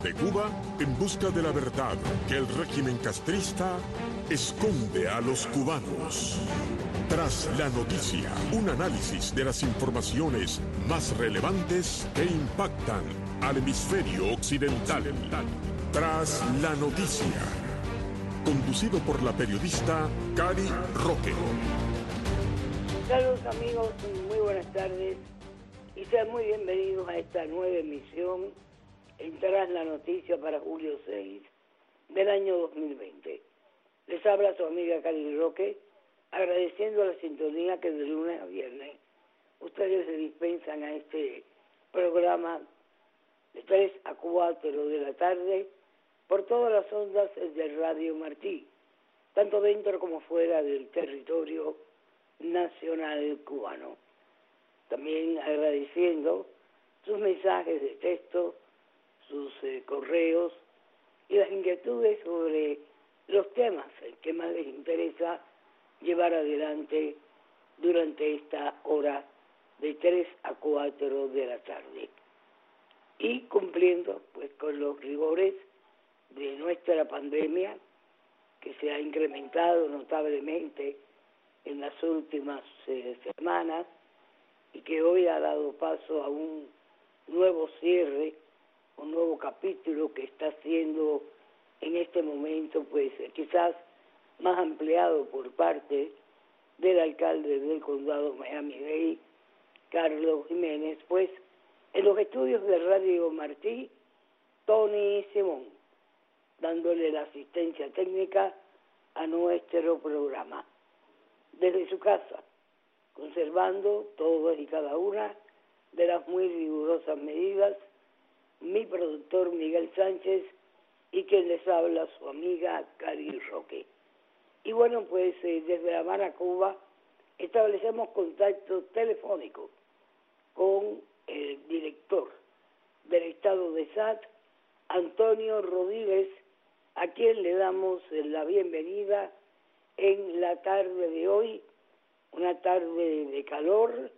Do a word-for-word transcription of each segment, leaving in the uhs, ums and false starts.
De Cuba en busca de la verdad que el régimen castrista esconde a los cubanos. Tras la noticia, un análisis de las informaciones más relevantes que impactan al hemisferio occidental. Tras la noticia, conducido por la periodista Cari Roque. Saludos amigos, muy buenas tardes y sean muy bienvenidos a esta nueva emisión en Tras la Noticia para julio seis del año dos mil veinte. Les habla su amiga Cari Roque, agradeciendo la sintonía que de lunes a viernes ustedes se dispensan a este programa de tres a cuatro de la tarde por todas las ondas de Radio Martí, tanto dentro como fuera del territorio nacional cubano. También agradeciendo sus mensajes de texto, sus eh, correos y las inquietudes sobre los temas que más les interesa llevar adelante durante esta hora de tres a cuatro de la tarde. Y cumpliendo pues con los rigores de nuestra pandemia, que se ha incrementado notablemente en las últimas eh, semanas y que hoy ha dado paso a un nuevo cierre, un nuevo capítulo que está siendo en este momento pues quizás más ampliado por parte del alcalde del condado Miami-Dade, Carlos Jiménez, pues en los estudios de Radio Martí, Tony Simón, dándole la asistencia técnica a nuestro programa. Desde su casa, conservando todas y cada una de las muy rigurosas medidas, mi productor Miguel Sánchez y quien les habla su amiga Cari Roque. Y bueno, pues eh, desde La Habana, Cuba, establecemos contacto telefónico con el director del estado de S A T, Antonio Rodríguez, a quien le damos la bienvenida en la tarde de hoy, una tarde de calor,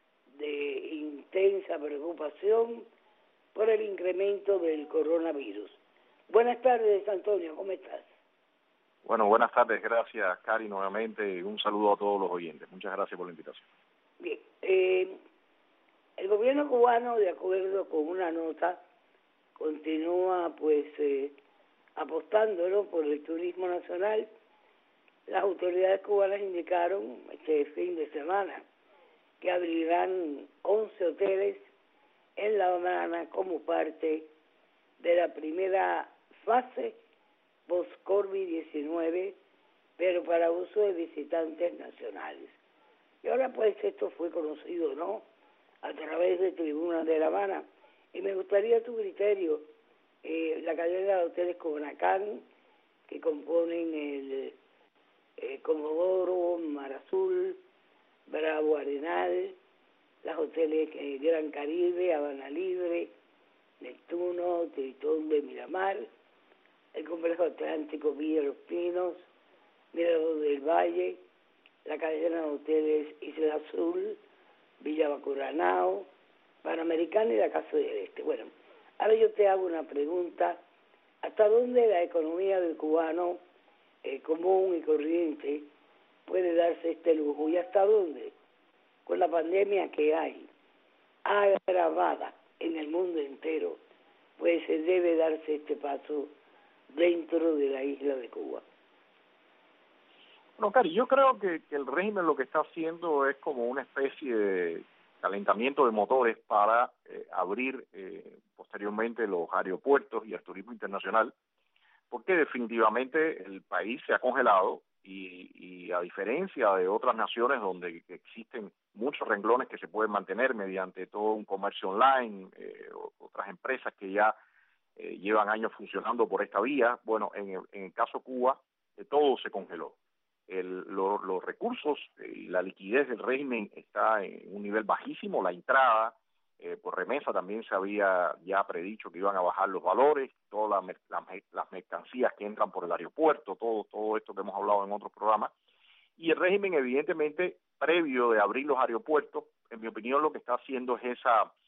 de intensa preocupación por el incremento del coronavirus. Buenas tardes, Antonio, ¿cómo estás? Bueno, buenas tardes, gracias, Cari, nuevamente, un saludo a todos los oyentes. Muchas gracias por la invitación. Bien, eh, el gobierno cubano, de acuerdo con una nota, continúa pues eh, apostándolo por el turismo nacional. Las autoridades cubanas indicaron este fin de semana que abrirán once hoteles en La Habana como parte de la primera fase post-COVID diecinueve, pero para uso de visitantes nacionales. Y ahora pues esto fue conocido, ¿no?, a través de Tribuna de La Habana. Y me gustaría tu criterio, eh, la cadena de hoteles Cobanacán, que componen el eh, Comodoro, Mar Azul, Bravo Arenal, las hoteles eh, Gran Caribe, Habana Libre, Neptuno, Tritón de Miramar, el Complejo Atlántico Villa Los Pinos, Mirador del Valle, la cadena de hoteles Isla Azul, Villa Bacuranao, Panamericana y la Casa del Este. Bueno, ahora yo te hago una pregunta: ¿hasta dónde la economía del cubano eh, común y corriente puede darse este lujo? ¿Y hasta dónde, con la pandemia que hay, agravada en el mundo entero, pues se debe darse este paso dentro de la isla de Cuba? Bueno, Cari, yo creo que, que el régimen lo que está haciendo es como una especie de calentamiento de motores para eh, abrir eh, posteriormente los aeropuertos y el turismo internacional, porque definitivamente el país se ha congelado y, y a diferencia de otras naciones donde existen muchos renglones que se pueden mantener mediante todo un comercio online, eh, otras empresas que ya eh, llevan años funcionando por esta vía, bueno, en el, en el caso Cuba, eh, todo se congeló. El, lo, los recursos y la liquidez del régimen está en un nivel bajísimo. La entrada eh, por remesa también se había ya predicho que iban a bajar los valores, todas las, las, las mercancías que entran por el aeropuerto, todo, todo esto que hemos hablado en otros programas. Y el régimen, evidentemente, previo de abrir los aeropuertos, en mi opinión, lo que está haciendo es esa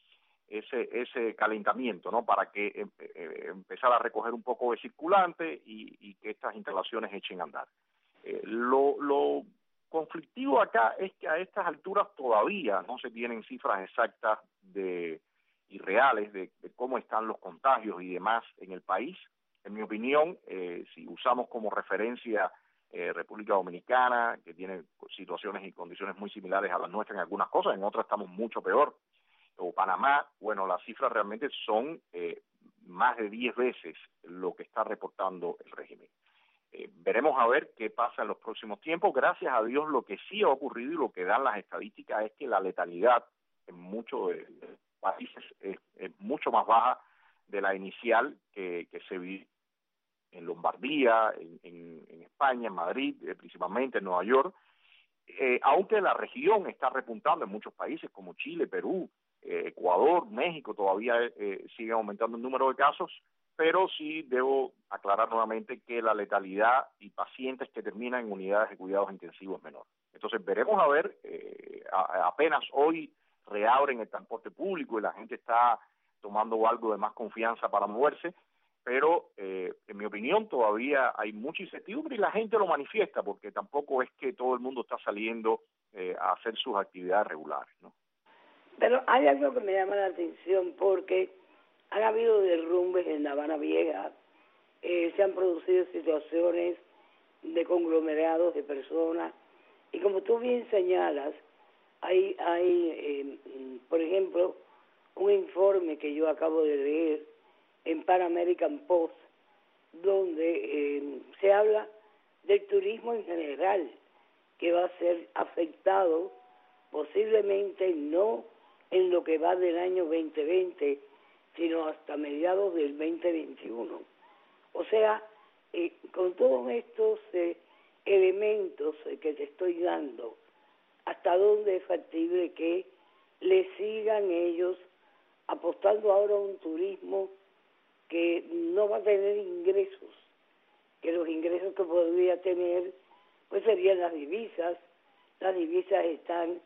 ese ese calentamiento, ¿no? Para que eh, eh, empezar a recoger un poco de circulante y, y que estas instalaciones echen a andar. Eh, lo, lo conflictivo acá es que a estas alturas todavía no se tienen cifras exactas de y reales de, de cómo están los contagios y demás en el país. En mi opinión, eh, si usamos como referencia eh, República Dominicana, que tiene situaciones y condiciones muy similares a las nuestras en algunas cosas, en otras estamos mucho peor, o Panamá, bueno, las cifras realmente son eh, más de diez veces lo que está reportando el régimen. Eh, veremos a ver qué pasa en los próximos tiempos. Gracias a Dios, lo que sí ha ocurrido y lo que dan las estadísticas es que la letalidad en muchos de, de países es, es mucho más baja de la inicial que, que se vio en Lombardía, en, en, en España, en Madrid, eh, principalmente en Nueva York, eh, aunque la región está repuntando en muchos países como Chile, Perú, eh, Ecuador, México, todavía eh, sigue aumentando el número de casos, pero sí debo aclarar nuevamente que la letalidad y pacientes que terminan en unidades de cuidados intensivos es menor. Entonces veremos a ver, eh, a, apenas hoy reabren el transporte público y la gente está tomando algo de más confianza para moverse, pero eh, en mi opinión todavía hay mucha incertidumbre y la gente lo manifiesta porque tampoco es que todo el mundo está saliendo eh, a hacer sus actividades regulares, ¿no? Pero hay algo que me llama la atención porque han habido derrumbes en La Habana Vieja, eh, se han producido situaciones de conglomerados de personas y como tú bien señalas, hay, hay eh, por ejemplo, un informe que yo acabo de leer en Pan American Post, donde eh, se habla del turismo en general, que va a ser afectado posiblemente no en lo que va del año veinte veinte, sino hasta mediados del veinte veintiuno. O sea, eh, con todos estos eh, elementos eh, que te estoy dando, ¿hasta dónde es factible que le sigan ellos apostando ahora a un turismo que no va a tener ingresos, que los ingresos que podría tener pues serían las divisas? Las divisas están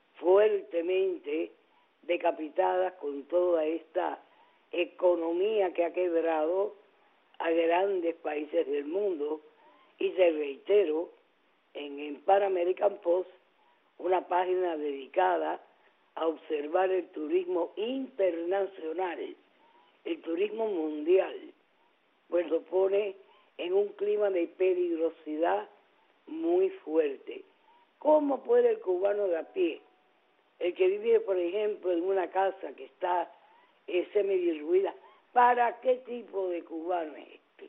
fuertemente decapitadas con toda esta economía que ha quebrado a grandes países del mundo, y te reitero, en, en Pan American Post, una página dedicada a observar el turismo internacional, el turismo mundial, pues lo pone en un clima de peligrosidad muy fuerte. ¿Cómo puede el cubano de a pie, el que vive, por ejemplo, en una casa que está eh, semidiluida, para qué tipo de cubano es este?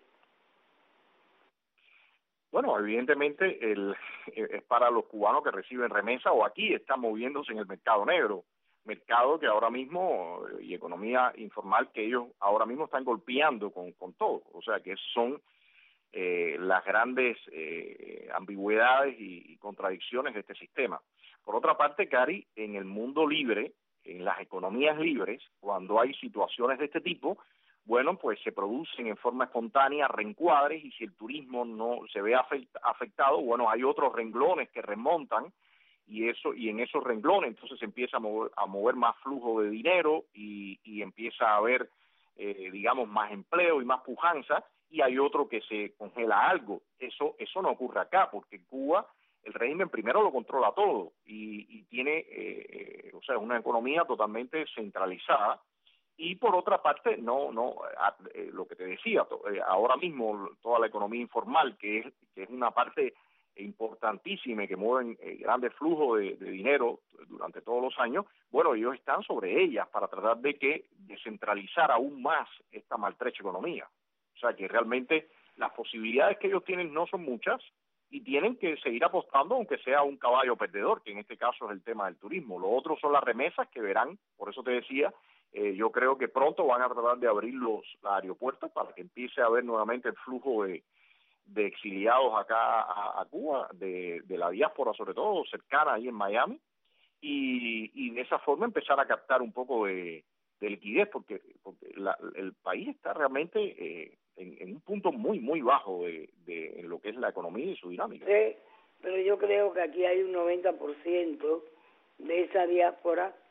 Bueno, evidentemente el, es para los cubanos que reciben remesa o aquí están moviéndose en el mercado negro, mercado que ahora mismo, y economía informal, que ellos ahora mismo están golpeando con, con todo. O sea, que son eh, las grandes eh, ambigüedades y, y contradicciones de este sistema. Por otra parte, Cari, en el mundo libre, en las economías libres, cuando hay situaciones de este tipo, bueno, pues se producen en forma espontánea reencuadres y si el turismo no se ve afectado, bueno, hay otros renglones que remontan y eso y en esos renglones entonces se empieza a mover, a mover más flujo de dinero y, y empieza a haber, eh, digamos, más empleo y más pujanza, y hay otro que se congela algo. Eso eso no ocurre acá, porque en Cuba el régimen primero lo controla todo y, y tiene, eh, o sea, una economía totalmente centralizada. Y por otra parte, no, no, eh, lo que te decía, to, eh, ahora mismo toda la economía informal, que es, que es una parte importantísima y que mueven eh, grandes flujos de, de dinero durante todos los años, bueno, ellos están sobre ellas para tratar de que descentralizar aún más esta maltrecha economía. O sea, que realmente las posibilidades que ellos tienen no son muchas y tienen que seguir apostando, aunque sea un caballo perdedor, que en este caso es el tema del turismo. Lo otro son las remesas que verán, por eso te decía, Eh, yo creo que pronto van a tratar de abrir los, los aeropuertos para que empiece a haber nuevamente el flujo de, de exiliados acá a, a Cuba, de, de la diáspora sobre todo, cercana ahí en Miami, y, y de esa forma empezar a captar un poco de, de liquidez, porque, porque la, el país está realmente eh, en, en un punto muy, muy bajo de, de en lo que es la economía y su dinámica. Sí, pero yo creo que aquí hay un noventa por ciento de esa diáspora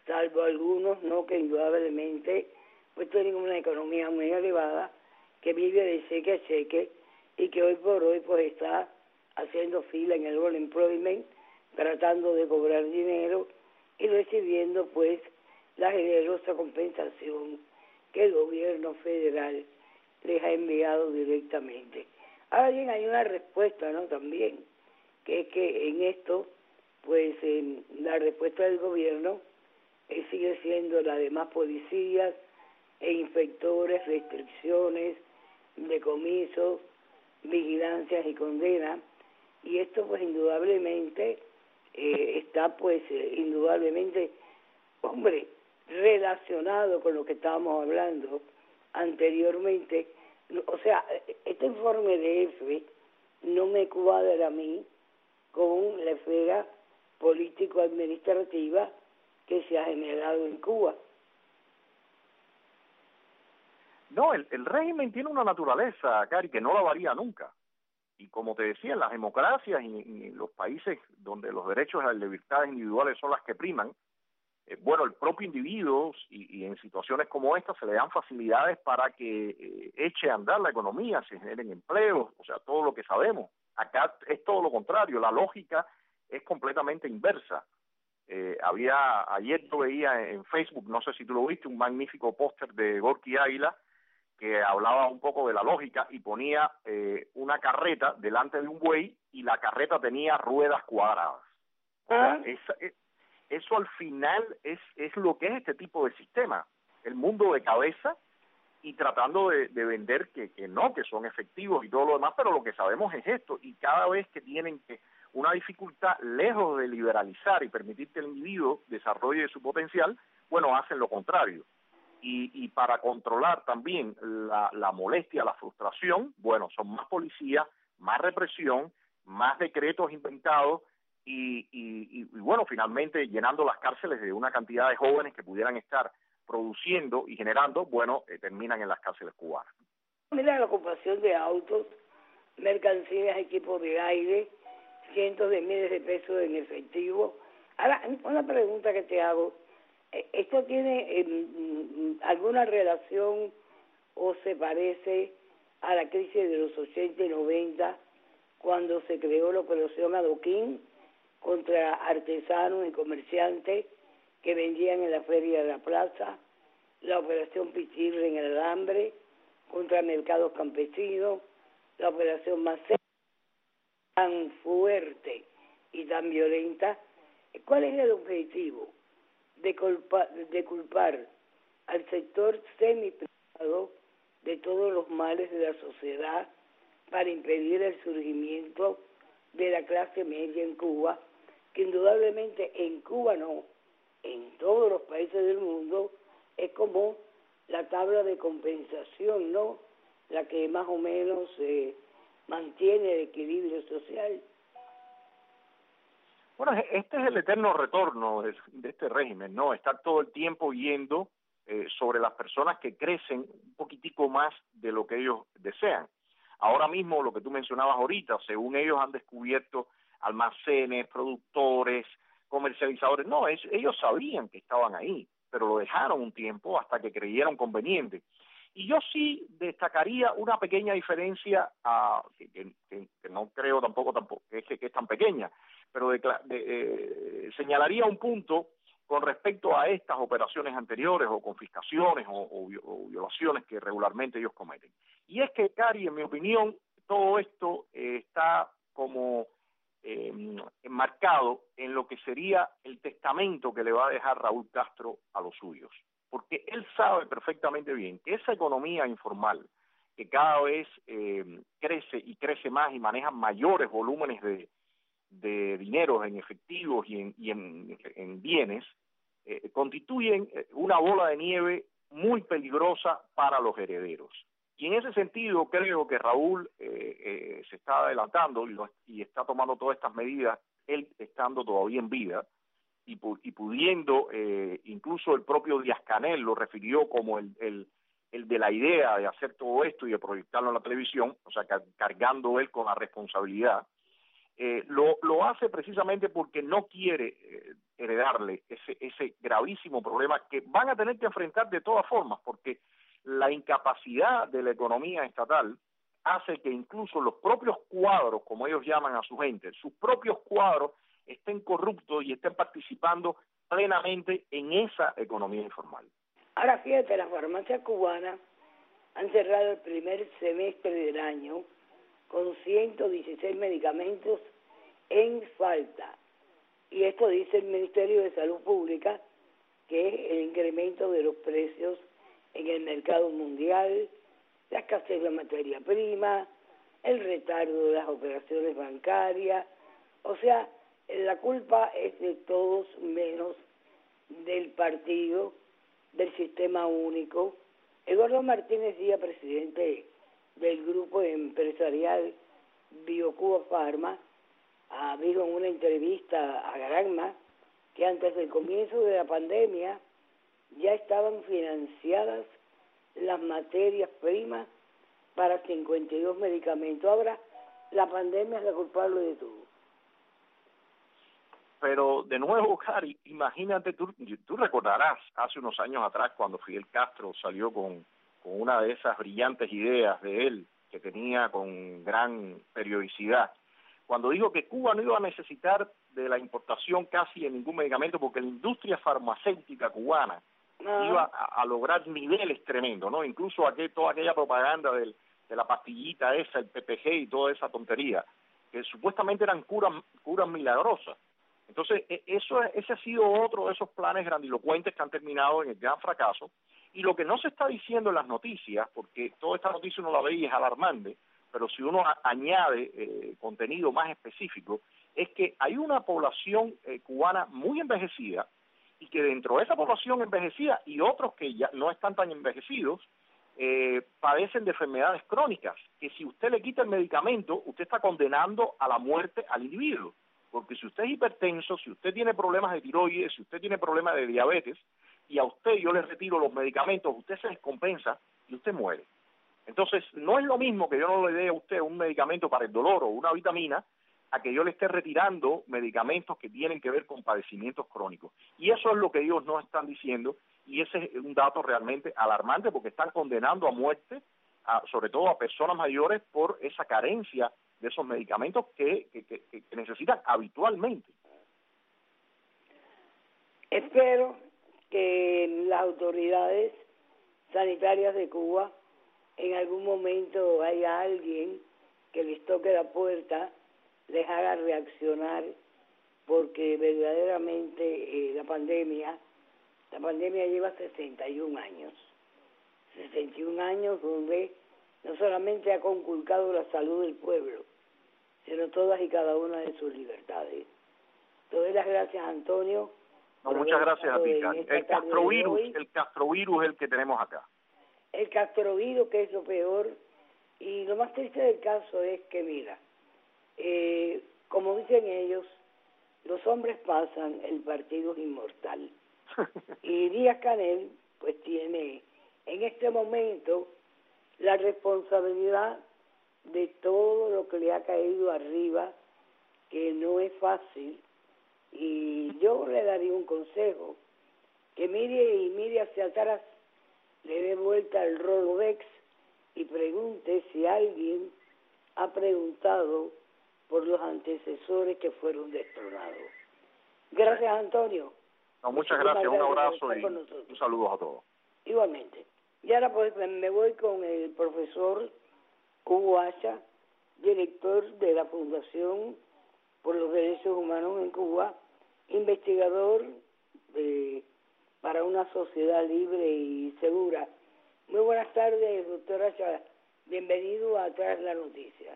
salvo algunos, no, que indudablemente pues tienen una economía muy elevada, que vive de cheque a cheque y que hoy por hoy pues está haciendo fila en el unemployment, tratando de cobrar dinero y recibiendo pues la generosa compensación que el gobierno federal les ha enviado directamente. Ahora bien, hay una respuesta, ¿no? También, que es que en esto, pues eh, la respuesta del gobierno eh, sigue siendo la de más policías e inspectores, restricciones, decomisos, vigilancias y condenas, y esto pues indudablemente eh, está pues eh, indudablemente, hombre, relacionado con lo que estábamos hablando anteriormente. O sea, este informe de F no me cuadra a mí con la esfera político-administrativa que se ha generado en Cuba. No, el, el régimen tiene una naturaleza, Cari, que no la varía nunca. Y como te decía, en las democracias y, y los países donde los derechos y las libertades individuales son las que priman, eh, bueno, el propio individuo y, y en situaciones como esta se le dan facilidades para que eh, eche a andar la economía, se generen empleos, o sea, todo lo que sabemos. Acá es todo lo contrario, la lógica es completamente inversa. Eh, había, ayer yo veía en Facebook, no sé si tú lo viste, un magnífico póster de Gorky Águila que hablaba un poco de la lógica y ponía eh, una carreta delante de un buey y la carreta tenía ruedas cuadradas. O sea, esa, es, eso al final es, es lo que es este tipo de sistema, el mundo de cabeza y tratando de, de vender que, que no, que son efectivos y todo lo demás, pero lo que sabemos es esto, y cada vez que tienen que una dificultad, lejos de liberalizar y permitir que el individuo desarrolle su potencial, bueno, hacen lo contrario. Y, y para controlar también la, la molestia, la frustración, bueno, son más policías, más represión, más decretos inventados y, y, y, y bueno, finalmente llenando las cárceles de una cantidad de jóvenes que pudieran estar produciendo y generando, bueno, eh, terminan en las cárceles cubanas. Mira la ocupación de autos, mercancías, equipos de aire, cientos de miles de pesos en efectivo. Ahora, una pregunta que te hago, ¿esto tiene eh, alguna relación o se parece a la crisis de los ochenta y noventa cuando se creó la operación Adoquín contra artesanos y comerciantes que vendían en la feria de la plaza, la operación Pichirre en el alambre contra mercados campesinos, la operación Macé, tan fuerte y tan violenta? ¿Cuál es el objetivo? De, culpa, de culpar al sector semi-privado de todos los males de la sociedad para impedir el surgimiento de la clase media en Cuba, que indudablemente en Cuba no, en todos los países del mundo es como la tabla de compensación, ¿no? La que más o menos eh, mantiene el equilibrio social. Bueno, este es el eterno retorno de, de este régimen, ¿no? Estar todo el tiempo yendo eh, sobre las personas que crecen un poquitico más de lo que ellos desean. Ahora mismo, lo que tú mencionabas ahorita, según ellos han descubierto almacenes, productores, comercializadores. No, es, ellos sabían que estaban ahí, pero lo dejaron un tiempo hasta que creyeron conveniente. Y yo sí destacaría una pequeña diferencia, uh, que, que, que no creo tampoco, tampoco que, es, que es tan pequeña, pero de, de, eh, señalaría un punto con respecto a estas operaciones anteriores o confiscaciones o, o, o violaciones que regularmente ellos cometen. Y es que, Cari, en mi opinión, todo esto eh, está como eh, enmarcado en lo que sería el testamento que le va a dejar Raúl Castro a los suyos. Porque él sabe perfectamente bien que esa economía informal, que cada vez eh, crece y crece más y maneja mayores volúmenes de, de dinero en efectivos y en, y en, en bienes, eh, constituyen una bola de nieve muy peligrosa para los herederos. Y en ese sentido creo que Raúl eh, eh, se está adelantando y, lo, y está tomando todas estas medidas, él estando todavía en vida, y, y pudiendo, eh, incluso el propio Díaz-Canel lo refirió como el, el, el de la idea de hacer todo esto y de proyectarlo en la televisión, o sea, car cargando él con la responsabilidad. eh, lo, lo hace precisamente porque no quiere eh, heredarle ese, ese gravísimo problema que van a tener que enfrentar de todas formas, porque la incapacidad de la economía estatal hace que incluso los propios cuadros, como ellos llaman a su gente, sus propios cuadros estén corruptos y estén participando plenamente en esa economía informal. Ahora fíjate, las farmacias cubanas han cerrado el primer semestre del año con ciento dieciséis medicamentos en falta. Y esto dice el Ministerio de Salud Pública, que es el incremento de los precios en el mercado mundial, la escasez de materia prima, el retardo de las operaciones bancarias. O sea, la culpa es de todos menos del partido, del sistema único. Eduardo Martínez Díaz, presidente del grupo empresarial BioCuba Pharma, ah, dijo en una entrevista a Granma que antes del comienzo de la pandemia ya estaban financiadas las materias primas para cincuenta y dos medicamentos. Ahora la pandemia es la culpable de todo. Pero de nuevo, Cari, imagínate, tú, tú recordarás hace unos años atrás cuando Fidel Castro salió con, con una de esas brillantes ideas de él, que tenía con gran periodicidad, cuando dijo que Cuba no iba a necesitar de la importación casi de ningún medicamento porque la industria farmacéutica cubana no. iba a, a lograr niveles tremendos, ¿no? Incluso aquel, toda aquella propaganda del, de la pastillita esa, el P P G y toda esa tontería, que supuestamente eran curas, curas milagrosas. Entonces, eso, ese ha sido otro de esos planes grandilocuentes que han terminado en el gran fracaso. Y lo que no se está diciendo en las noticias, porque toda esta noticia uno la ve y es alarmante, pero si uno a, añade eh, contenido más específico, es que hay una población eh, cubana muy envejecida y que dentro de esa población envejecida y otros que ya no están tan envejecidos, eh, padecen de enfermedades crónicas, que si usted le quita el medicamento, usted está condenando a la muerte al individuo. Porque si usted es hipertenso, si usted tiene problemas de tiroides, si usted tiene problemas de diabetes, y a usted yo le retiro los medicamentos, usted se descompensa y usted muere. Entonces, no es lo mismo que yo no le dé a usted un medicamento para el dolor o una vitamina, a que yo le esté retirando medicamentos que tienen que ver con padecimientos crónicos. Y eso es lo que ellos no están diciendo, y ese es un dato realmente alarmante, porque están condenando a muerte, a, sobre todo a personas mayores, por esa carencia de esos medicamentos que, que, que, que necesitan habitualmente. Espero que las autoridades sanitarias de Cuba en algún momento haya alguien que les toque la puerta, les haga reaccionar, porque verdaderamente eh, la pandemia, la pandemia lleva sesenta y un años, sesenta y un años donde no solamente ha conculcado la salud del pueblo, sino todas y cada una de sus libertades. Te doy las gracias, Antonio. No, muchas gracias a ti, Cari. El castrovirus, el castrovirus es el que tenemos acá. El castrovirus, que es lo peor, y lo más triste del caso es que, mira, eh, como dicen ellos, los hombres pasan, el partido es inmortal. Y Díaz-Canel, pues tiene en este momento la responsabilidad de todo lo que le ha caído arriba, que no es fácil. Y yo le daría un consejo, que mire y mire hacia atrás, le dé vuelta al Rolodex y pregunte si alguien ha preguntado por los antecesores que fueron destronados. Gracias, Antonio. No, muchas gracias, un abrazo y un saludo a todos. Igualmente. Y ahora pues me voy con el profesor Hugo Hacha, director de la Fundación por los Derechos Humanos en Cuba, investigador de, para una sociedad libre y segura. Muy buenas tardes, doctor Hacha. Bienvenido a Tras la Noticia.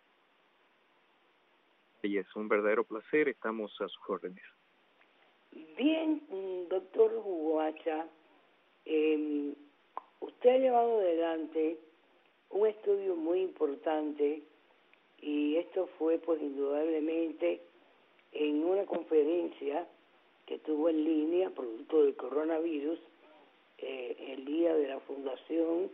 Y es un verdadero placer, estamos a sus órdenes. Bien, doctor Hugo Hacha, eh, usted ha llevado adelante un estudio muy importante, y esto fue pues indudablemente en una conferencia que tuvo en línea producto del coronavirus, eh, el día de la Fundación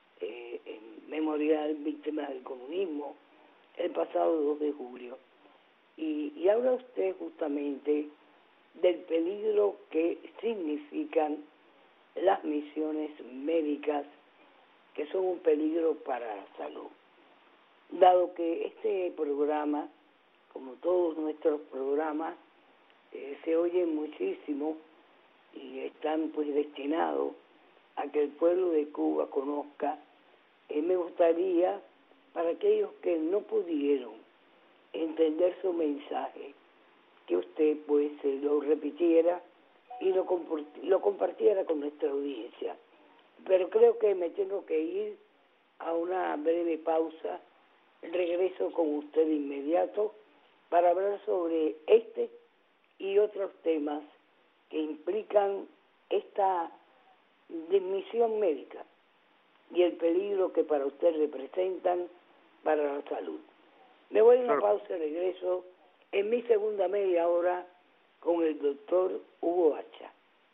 eh, en Memorial Víctimas del Comunismo, el pasado dos de julio. Y, y habla usted justamente del peligro que significan las misiones médicas, que son un peligro para la salud. Dado que este programa, como todos nuestros programas, eh, se oyen muchísimo y están pues destinados a que el pueblo de Cuba conozca, eh, me gustaría, para aquellos que no pudieron entender su mensaje, que usted pues eh, lo repitiera y lo, lo compartiera con nuestra audiencia. Pero creo que me tengo que ir a una breve pausa. Regreso con usted de inmediato para hablar sobre este y otros temas que implican esta misión médica y el peligro que para usted representan para la salud. Me voy a una pausa y regreso en mi segunda media hora con el doctor Hugo Hacha.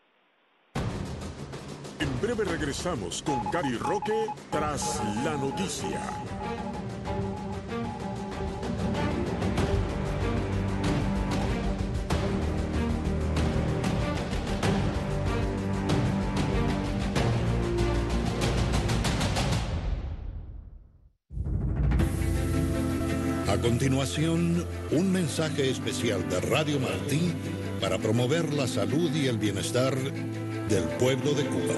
En breve regresamos con Gary Roque tras la noticia. A continuación, un mensaje especial de Radio Martí para promover la salud y el bienestar del pueblo de Cuba.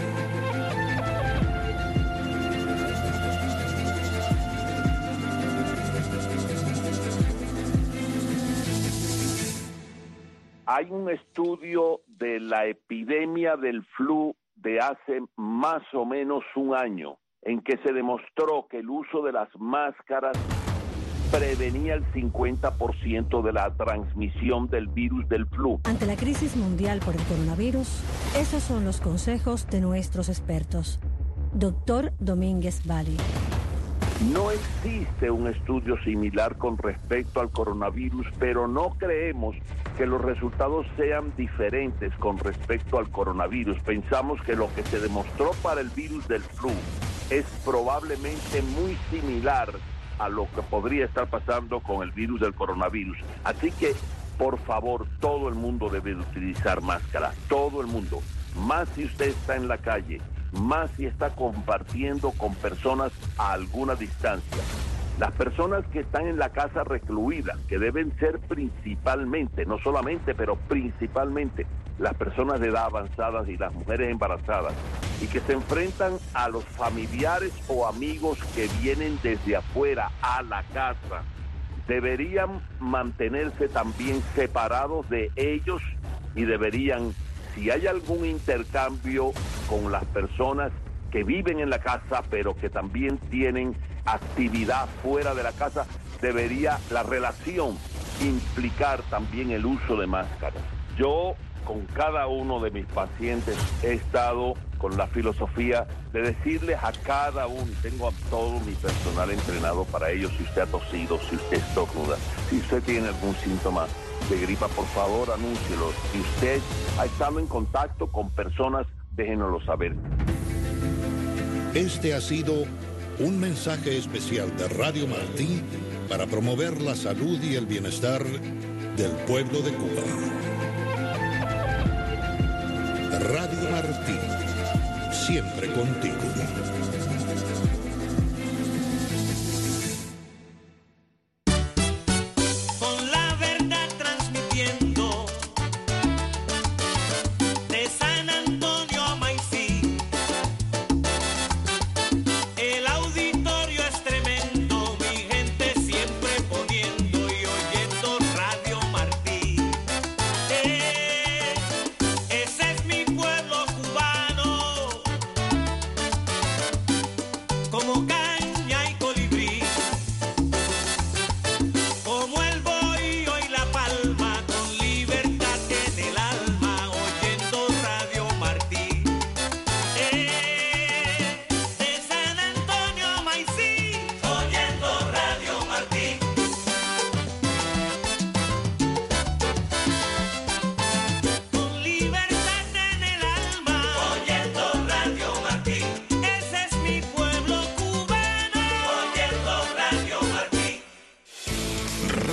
Hay un estudio de la epidemia del flu de hace más o menos un año en que se demostró que el uso de las máscaras prevenía el cincuenta por ciento de la transmisión del virus del flu. Ante la crisis mundial por el coronavirus, esos son los consejos de nuestros expertos. Doctor Domínguez Bali. No existe un estudio similar con respecto al coronavirus, pero no creemos que los resultados sean diferentes con respecto al coronavirus. Pensamos que lo que se demostró para el virus del flu es probablemente muy similar a lo que podría estar pasando con el virus del coronavirus. Así que, por favor, todo el mundo debe utilizar máscara, todo el mundo. Más si usted está en la calle, más si está compartiendo con personas a alguna distancia. Las personas que están en la casa recluidas, que deben ser principalmente, no solamente, pero principalmente, las personas de edad avanzada y las mujeres embarazadas, y que se enfrentan a los familiares o amigos que vienen desde afuera a la casa, deberían mantenerse también separados de ellos y deberían, si hay algún intercambio con las personas que viven en la casa, pero que también tienen actividad fuera de la casa, debería la relación implicar también el uso de máscaras. Yo, con cada uno de mis pacientes, he estado con la filosofía de decirles a cada uno, y tengo a todo mi personal entrenado para ello, si usted ha tosido, si usted estornuda, si usted tiene algún síntoma de gripa, por favor, anúncielo. Si usted ha estado en contacto con personas, déjenoslo saber. Este ha sido un mensaje especial de Radio Martí para promover la salud y el bienestar del pueblo de Cuba. Radio Martí, siempre contigo. Ese es mi pueblo cubano.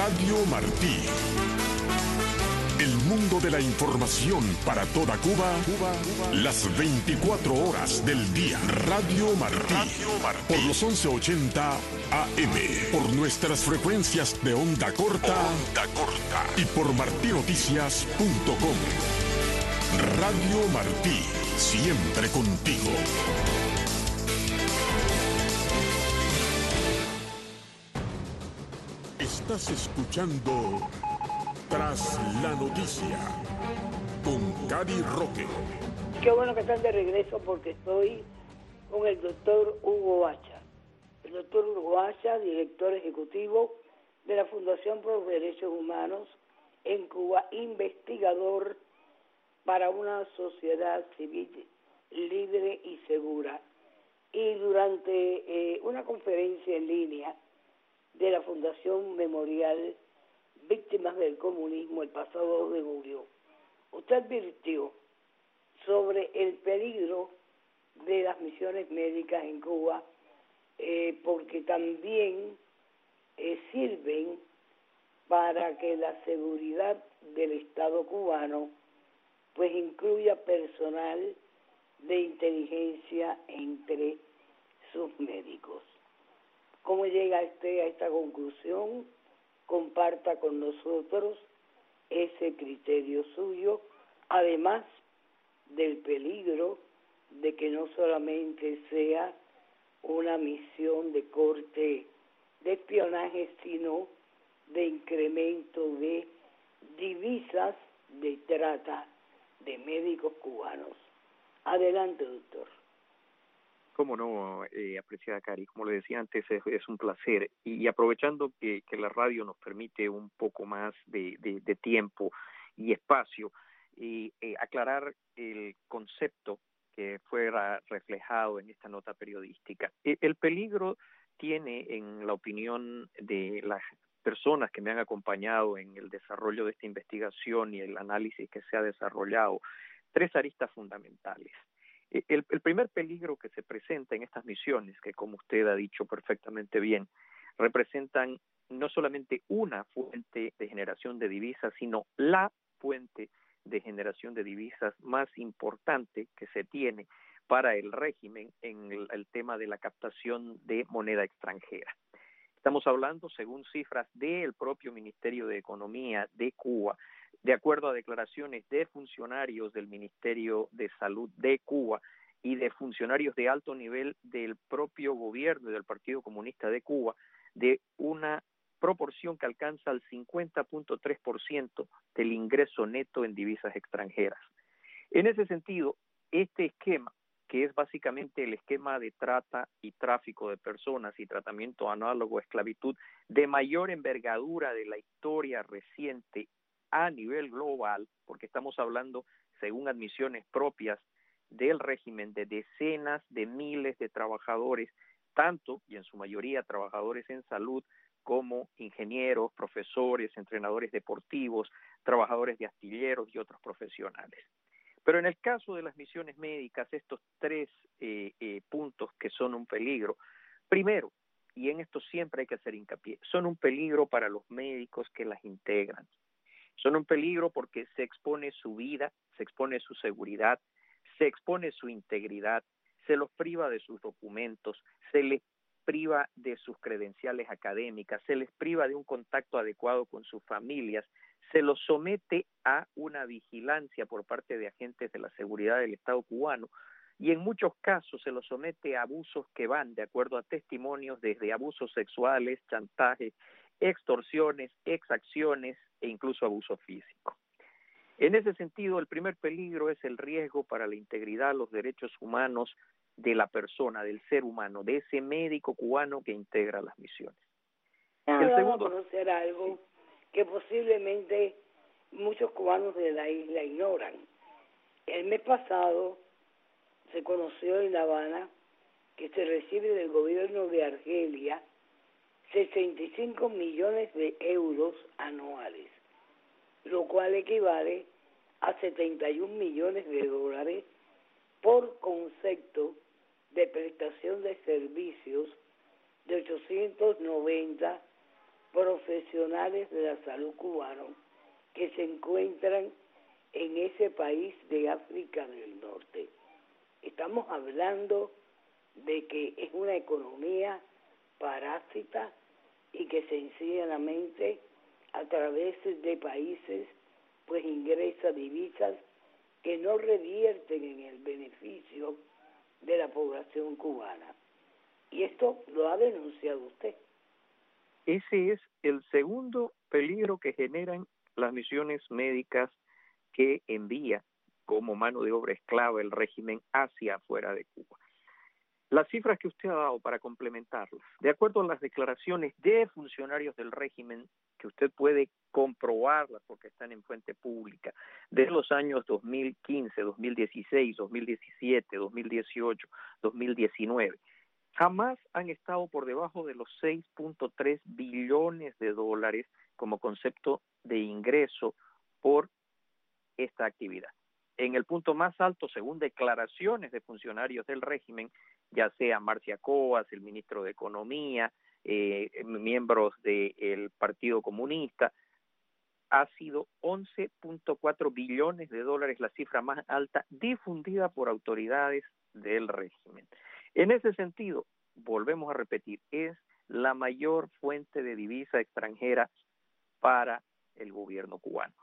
Radio Martí. El mundo de la información para toda Cuba, Cuba, Cuba, las veinticuatro horas del día. Radio Martí. Radio Martí. Por los once ochenta A M. Por nuestras frecuencias de onda corta. Onda corta. Y por martinoticias punto com. Radio Martí. Siempre contigo. Estás escuchando Tras la Noticia con Cady Roque. Qué bueno que están de regreso porque estoy con el doctor Hugo Hacha. El doctor Hugo Hacha, director ejecutivo de la Fundación por los Derechos Humanos en Cuba, investigador para una sociedad civil libre y segura. Y durante eh, una conferencia en línea de la Fundación Memorial Víctimas del Comunismo el pasado dos de julio, usted advirtió sobre el peligro de las misiones médicas en Cuba, eh, porque también eh, sirven para que la seguridad del Estado cubano pues incluya personal de inteligencia entre sus médicos. ¿Cómo llega usted a esta conclusión? Comparta con nosotros ese criterio suyo, además del peligro de que no solamente sea una misión de corte de espionaje, sino de incremento de divisas de trata de médicos cubanos. Adelante, doctor. Cómo no, eh, apreciada Cari, como le decía antes, es, es un placer. Y, y aprovechando que, que la radio nos permite un poco más de, de, de tiempo y espacio, y eh, aclarar el concepto que fuera reflejado en esta nota periodística. El, el peligro tiene, en la opinión de las personas que me han acompañado en el desarrollo de esta investigación y el análisis que se ha desarrollado, tres aristas fundamentales. El, el primer peligro que se presenta en estas misiones, que como usted ha dicho perfectamente bien, representan no solamente una fuente de generación de divisas, sino la fuente de generación de divisas más importante que se tiene para el régimen en el, el tema de la captación de moneda extranjera. Estamos hablando, según cifras del propio Ministerio de Economía de Cuba, de acuerdo a declaraciones de funcionarios del Ministerio de Salud de Cuba y de funcionarios de alto nivel del propio gobierno y del Partido Comunista de Cuba, de una proporción que alcanza el cincuenta punto tres por ciento del ingreso neto en divisas extranjeras. En ese sentido, este esquema, que es básicamente el esquema de trata y tráfico de personas y tratamiento análogo a esclavitud de mayor envergadura de la historia reciente a nivel global, porque estamos hablando, según admisiones propias del régimen, de decenas de miles de trabajadores, tanto y en su mayoría trabajadores en salud, como ingenieros, profesores, entrenadores deportivos, trabajadores de astilleros y otros profesionales. Pero en el caso de las misiones médicas, estos tres eh, eh, puntos que son un peligro, primero, y en esto siempre hay que hacer hincapié, son un peligro para los médicos que las integran. Son un peligro porque se expone su vida, se expone su seguridad, se expone su integridad, se los priva de sus documentos, se les priva de sus credenciales académicas, se les priva de un contacto adecuado con sus familias, se los somete a una vigilancia por parte de agentes de la seguridad del Estado cubano y en muchos casos se los somete a abusos que van, de acuerdo a testimonios, desde abusos sexuales, chantaje, extorsiones, exacciones e incluso abuso físico. En ese sentido, el primer peligro es el riesgo para la integridad, los derechos humanos de la persona, del ser humano, de ese médico cubano que integra las misiones. Ahora el segundo, vamos a conocer algo que posiblemente muchos cubanos de la isla ignoran. El mes pasado se conoció en La Habana que se recibe del gobierno de Argelia sesenta y cinco millones de euros anuales, lo cual equivale a setenta y un millones de dólares por concepto de prestación de servicios de ochocientos noventa profesionales de la salud cubanos que se encuentran en ese país de África del Norte. Estamos hablando de que es una economía parásita y que sencillamente a través de países pues ingresa divisas que no revierten en el beneficio de la población cubana. Y esto lo ha denunciado usted. Ese es el segundo peligro que generan las misiones médicas que envía como mano de obra esclava el régimen hacia afuera de Cuba. Las cifras que usted ha dado para complementarlas, de acuerdo a las declaraciones de funcionarios del régimen, que usted puede comprobarlas porque están en fuente pública, de los años dos mil quince, dos mil dieciséis, dos mil diecisiete, dos mil dieciocho, dos mil diecinueve, jamás han estado por debajo de los seis punto tres billones de dólares como concepto de ingreso por esta actividad. En el punto más alto, según declaraciones de funcionarios del régimen, ya sea Marcia Coas, el ministro de Economía, eh, miembros del Partido Comunista, ha sido once punto cuatro billones de dólares, la cifra más alta difundida por autoridades del régimen. En ese sentido, volvemos a repetir, es la mayor fuente de divisa extranjera para el gobierno cubano.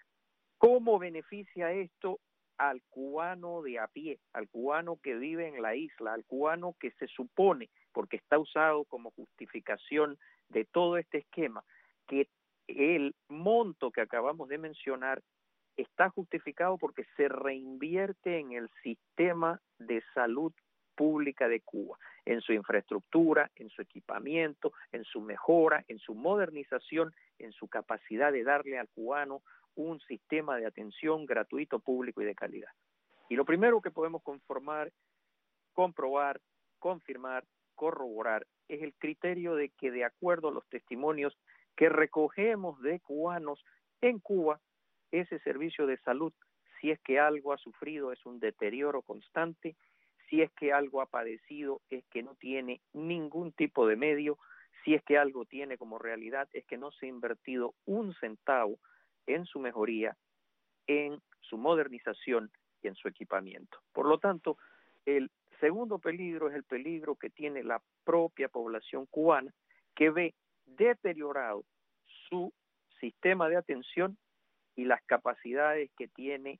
¿Cómo beneficia esto al cubano de a pie, al cubano que vive en la isla, al cubano que se supone, porque está usado como justificación de todo este esquema, que el monto que acabamos de mencionar está justificado porque se reinvierte en el sistema de salud pública de Cuba, en su infraestructura, en su equipamiento, en su mejora, en su modernización, en su capacidad de darle al cubano un sistema de atención gratuito, público y de calidad. Y lo primero que podemos conformar, comprobar, confirmar, corroborar, es el criterio de que, de acuerdo a los testimonios que recogemos de cubanos en Cuba, ese servicio de salud, si es que algo ha sufrido, es un deterioro constante, si es que algo ha padecido, es que no tiene ningún tipo de medio, si es que algo tiene como realidad, es que no se ha invertido un centavo en su mejoría, en su modernización y en su equipamiento. Por lo tanto, el segundo peligro es el peligro que tiene la propia población cubana, que ve deteriorado su sistema de atención y las capacidades que tiene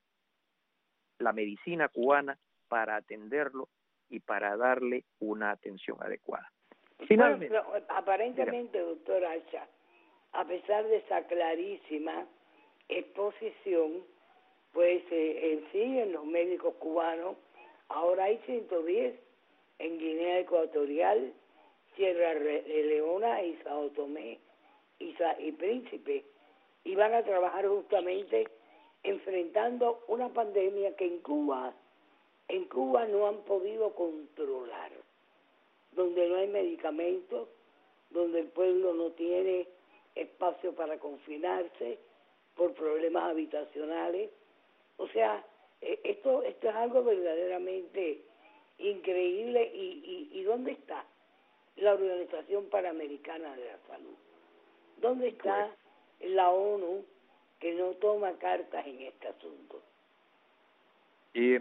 la medicina cubana para atenderlo y para darle una atención adecuada. Finalmente, bueno, pero aparentemente, mira, doctor Acha, a pesar de esa clarísima exposición, pues eh, en sí, en los médicos cubanos, ahora hay ciento diez en Guinea Ecuatorial, Sierra Leona y Sao Tomé y, Sa y Príncipe, y van a trabajar justamente enfrentando una pandemia que en Cuba, en Cuba no han podido controlar, donde no hay medicamentos, donde el pueblo no tiene espacio para confinarse por problemas habitacionales. O sea, esto esto es algo verdaderamente increíble. ¿Y, y, y dónde está la Organización Panamericana de la Salud? ¿Dónde está la ONU, que no toma cartas en este asunto? Eh,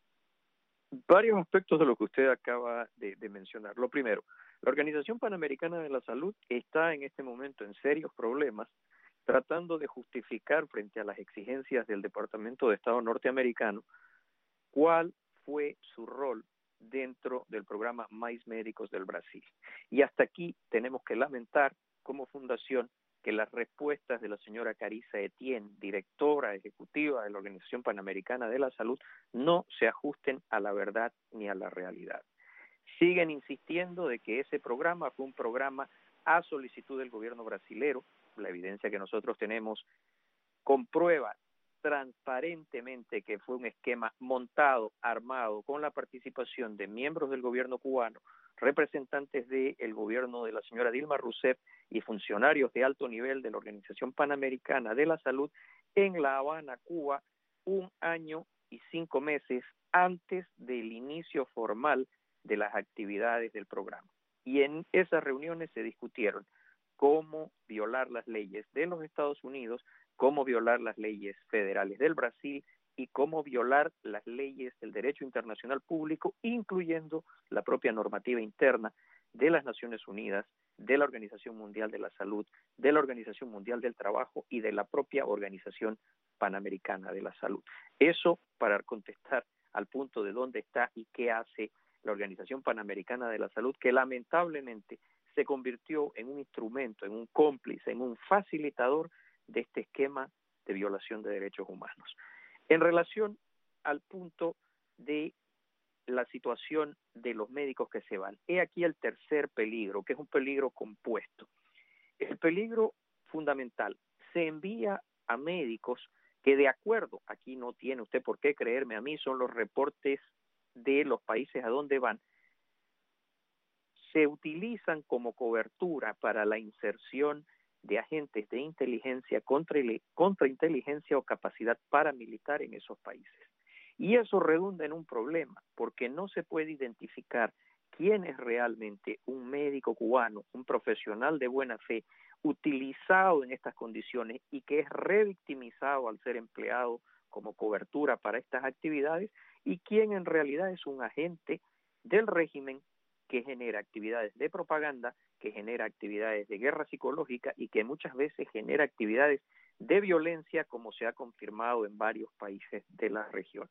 varios aspectos de lo que usted acaba de, de mencionar. Lo primero, la Organización Panamericana de la Salud está en este momento en serios problemas, tratando de justificar frente a las exigencias del Departamento de Estado norteamericano cuál fue su rol dentro del programa Mais Médicos del Brasil. Y hasta aquí tenemos que lamentar como fundación que las respuestas de la señora Carissa Etienne, directora ejecutiva de la Organización Panamericana de la Salud, no se ajusten a la verdad ni a la realidad. Siguen insistiendo de que ese programa fue un programa a solicitud del gobierno brasilero. La evidencia que nosotros tenemos comprueba transparentemente que fue un esquema montado, armado, con la participación de miembros del gobierno cubano, representantes del gobierno de la señora Dilma Rousseff y funcionarios de alto nivel de la Organización Panamericana de la Salud en La Habana, Cuba, un año y cinco meses antes del inicio formal de las actividades del programa. Y en esas reuniones se discutieron cómo violar las leyes de los Estados Unidos, cómo violar las leyes federales del Brasil y cómo violar las leyes del derecho internacional público, incluyendo la propia normativa interna de las Naciones Unidas, de la Organización Mundial de la Salud, de la Organización Mundial del Trabajo y de la propia Organización Panamericana de la Salud. Eso para contestar al punto de dónde está y qué hace la Organización Panamericana de la Salud, que lamentablemente se convirtió en un instrumento, en un cómplice, en un facilitador de este esquema de violación de derechos humanos. En relación al punto de la situación de los médicos que se van, he aquí el tercer peligro, que es un peligro compuesto. El peligro fundamental, se envía a médicos que, de acuerdo, aquí no tiene usted por qué creerme a mí, son los reportes de los países a donde van, se utilizan como cobertura para la inserción de agentes de inteligencia, contra, contrainteligencia o capacidad paramilitar en esos países. Y eso redunda en un problema, porque no se puede identificar quién es realmente un médico cubano, un profesional de buena fe, utilizado en estas condiciones y que es revictimizado al ser empleado como cobertura para estas actividades, y quién en realidad es un agente del régimen que genera actividades de propaganda, que genera actividades de guerra psicológica y que muchas veces genera actividades de violencia, como se ha confirmado en varios países de la región.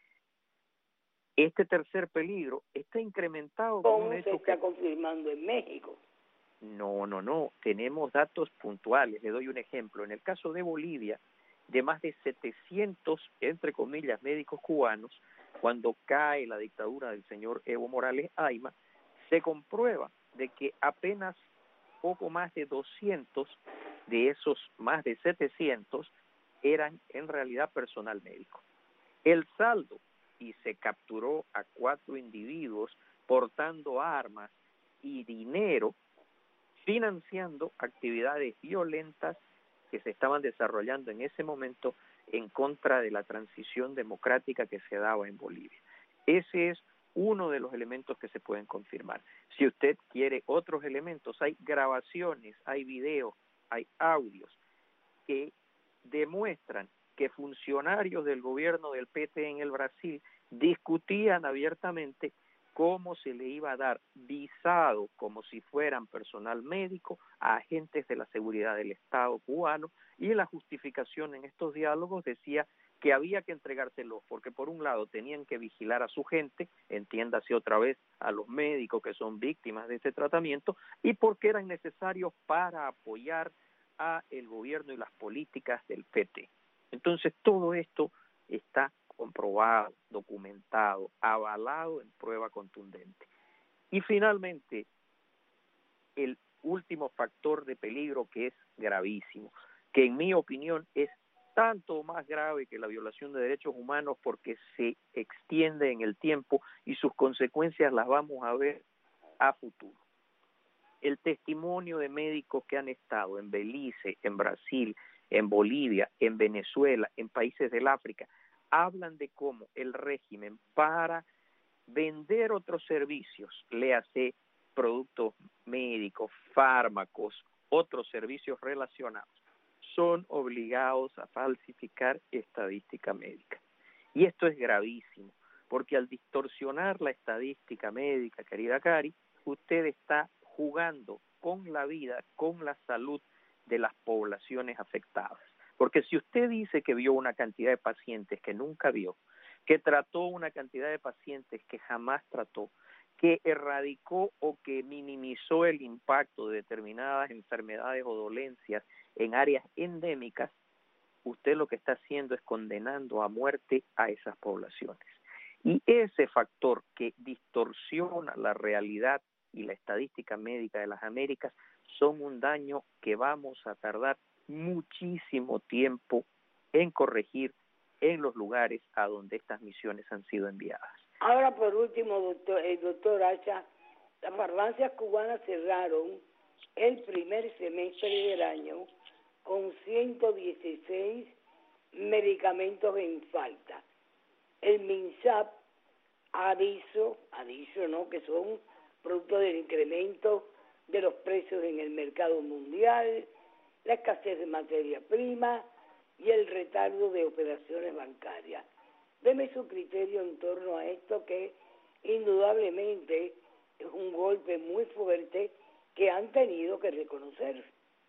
Este tercer peligro está incrementado con ¿Cómo un hecho se está que... confirmando en México? No, no, no. Tenemos datos puntuales. Le doy un ejemplo. En el caso de Bolivia, de más de setecientos, entre comillas, médicos cubanos, cuando cae la dictadura del señor Evo Morales Ayma, se comprueba de que apenas poco más de doscientos de esos más de setecientos eran en realidad personal médico. El saldo, y se capturó a cuatro individuos portando armas y dinero, financiando actividades violentas que se estaban desarrollando en ese momento en contra de la transición democrática que se daba en Bolivia. Ese es uno de los elementos que se pueden confirmar. Si usted quiere otros elementos, hay grabaciones, hay videos, hay audios que demuestran que funcionarios del gobierno del P T en el Brasil discutían abiertamente cómo se le iba a dar visado como si fueran personal médico a agentes de la seguridad del Estado cubano, y la justificación en estos diálogos decía que había que entregárselos porque por un lado tenían que vigilar a su gente, entiéndase otra vez a los médicos que son víctimas de ese tratamiento, y porque eran necesarios para apoyar a el gobierno y las políticas del P T. Entonces todo esto está comprobado, documentado, avalado en prueba contundente. Y finalmente, el último factor de peligro, que es gravísimo, que en mi opinión es tanto más grave que la violación de derechos humanos porque se extiende en el tiempo y sus consecuencias las vamos a ver a futuro. El testimonio de médicos que han estado en Belice, en Brasil, en Bolivia, en Venezuela, en países del África, hablan de cómo el régimen, para vender otros servicios, le hace productos médicos, fármacos, otros servicios relacionados, son obligados a falsificar estadística médica. Y esto es gravísimo, porque al distorsionar la estadística médica, querida Cari, usted está jugando con la vida, con la salud de las poblaciones afectadas. Porque si usted dice que vio una cantidad de pacientes que nunca vio, que trató una cantidad de pacientes que jamás trató, que erradicó o que minimizó el impacto de determinadas enfermedades o dolencias en áreas endémicas, usted lo que está haciendo es condenando a muerte a esas poblaciones. Y ese factor que distorsiona la realidad y la estadística médica de las Américas son un daño que vamos a tardar muchísimo tiempo en corregir en los lugares a donde estas misiones han sido enviadas. Ahora, por último, doctor, el doctor Acha, las farmacias cubanas cerraron el primer semestre del año con ciento dieciséis medicamentos en falta. El MINSAP ha dicho, ha dicho, ¿no?, que son producto del incremento de los precios en el mercado mundial, la escasez de materia prima y el retardo de operaciones bancarias. Deme su criterio en torno a esto, que indudablemente es un golpe muy fuerte que han tenido que reconocer.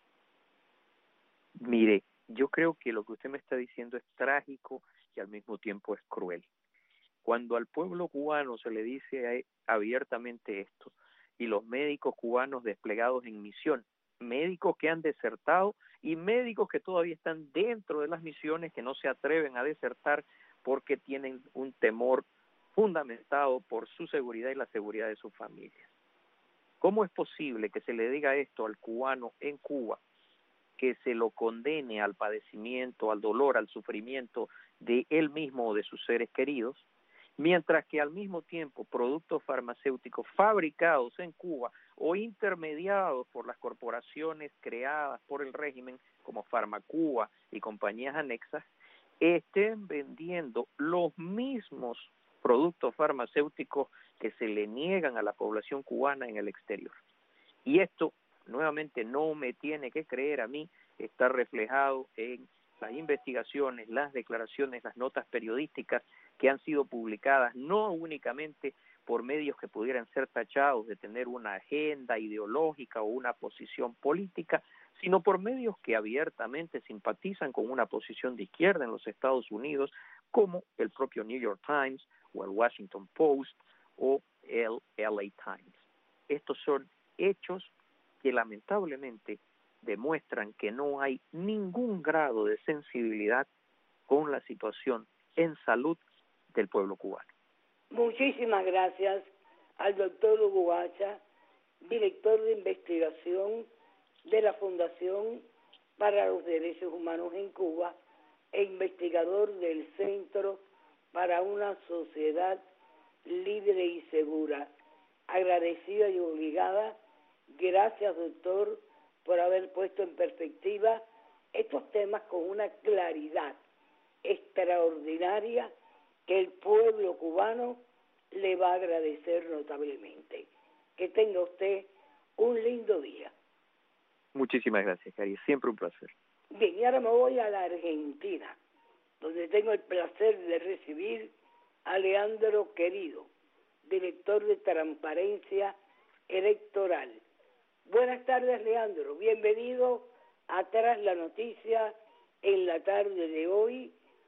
Mire, yo creo que lo que usted me está diciendo es trágico y al mismo tiempo es cruel. Cuando al pueblo cubano se le dice abiertamente esto, y los médicos cubanos desplegados en misión, médicos que han desertado y médicos que todavía están dentro de las misiones, que no se atreven a desertar porque tienen un temor fundamentado por su seguridad y la seguridad de sus familias. ¿Cómo es posible que se le diga esto al cubano en Cuba, que se lo condene al padecimiento, al dolor, al sufrimiento de él mismo o de sus seres queridos, mientras que al mismo tiempo productos farmacéuticos fabricados en Cuba o intermediados por las corporaciones creadas por el régimen como Farmacuba y compañías anexas estén vendiendo los mismos productos farmacéuticos que se le niegan a la población cubana en el exterior? Y esto, nuevamente, no me tiene que creer a mí, está reflejado en las investigaciones, las declaraciones, las notas periodísticas que han sido publicadas no únicamente por medios que pudieran ser tachados de tener una agenda ideológica o una posición política, sino por medios que abiertamente simpatizan con una posición de izquierda en los Estados Unidos, como el propio New York Times o el Washington Post o el L A Times. Estos son hechos que lamentablemente demuestran que no hay ningún grado de sensibilidad con la situación en salud del pueblo cubano. Muchísimas gracias al doctor Hugo Bacha, director de investigación de la Fundación para los Derechos Humanos en Cuba e investigador del Centro para una Sociedad Libre y Segura. Agradecida y obligada. Gracias, doctor, por haber puesto en perspectiva estos temas con una claridad extraordinaria que el pueblo cubano le va a agradecer notablemente. Que tenga usted un lindo día. Muchísimas gracias, Cari. Siempre un placer. Bien, y ahora me voy a la Argentina, donde tengo el placer de recibir a Leandro Querido, director de Transparencia Electoral. Buenas tardes, Leandro. Bienvenido a Tras la Noticia en la tarde de hoy.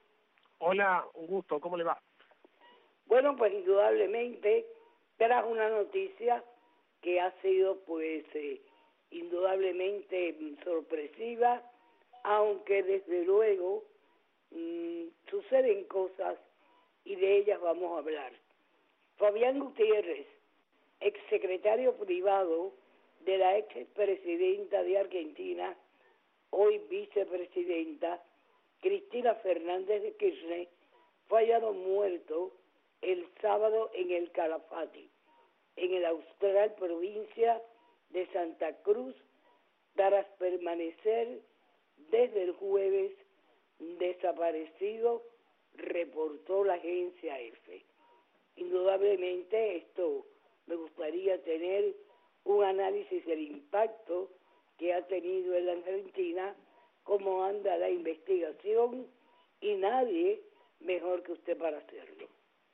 Hola, un gusto. ¿Cómo le va? Bueno, pues indudablemente tras una noticia que ha sido, pues, eh, indudablemente sorpresiva, aunque desde luego mmm, suceden cosas y de ellas vamos a hablar. Fabián Gutiérrez, exsecretario privado de la expresidenta de Argentina, hoy vicepresidenta, Cristina Fernández de Kirchner, fue hallado muerto el sábado en el Calafate, en la austral provincia de Santa Cruz, tras permanecer desde el jueves desaparecido, reportó la agencia EFE. Indudablemente esto me gustaría tener un análisis del impacto que ha tenido en la Argentina, cómo anda la investigación, y nadie mejor que usted para hacerlo.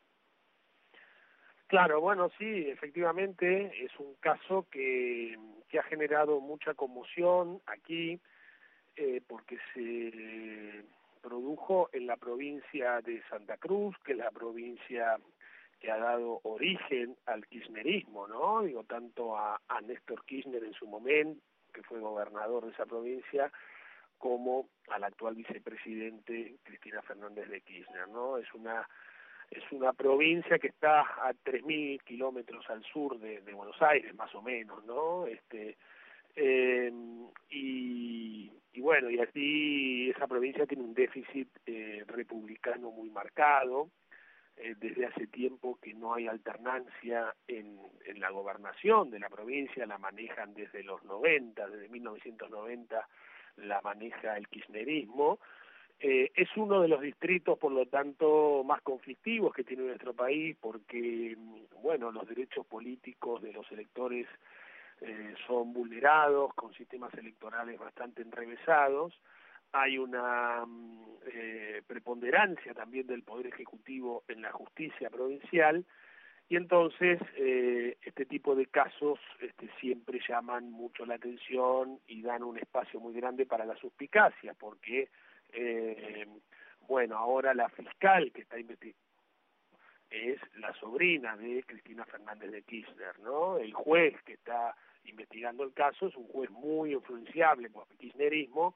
Claro, bueno, sí, efectivamente es un caso que, que ha generado mucha conmoción aquí, eh, porque se produjo en la provincia de Santa Cruz, que es la provincia que ha dado origen al kirchnerismo, ¿no? Digo, tanto a, a Néstor Kirchner en su momento, que fue gobernador de esa provincia, como al actual vicepresidente Cristina Fernández de Kirchner, ¿no? Es una es una provincia que está a tres mil kilómetros al sur de, de Buenos Aires, más o menos, ¿no? Este eh, y, y bueno, y así esa provincia tiene un déficit eh, republicano muy marcado. Eh, desde hace tiempo que no hay alternancia en, en la gobernación de la provincia, la manejan desde los noventa, desde mil novecientos noventa la maneja el kirchnerismo. Eh, es uno de los distritos, por lo tanto, más conflictivos que tiene nuestro país, porque, bueno, los derechos políticos de los electores eh, son vulnerados, con sistemas electorales bastante enrevesados. Hay una eh, preponderancia también del Poder Ejecutivo en la justicia provincial, y entonces eh, este tipo de casos este, siempre llaman mucho la atención y dan un espacio muy grande para la suspicacia, porque, eh, bueno, ahora la fiscal que está investigando es la sobrina de Cristina Fernández de Kirchner, ¿no? El juez que está investigando el caso es un juez muy influenciable por el kirchnerismo,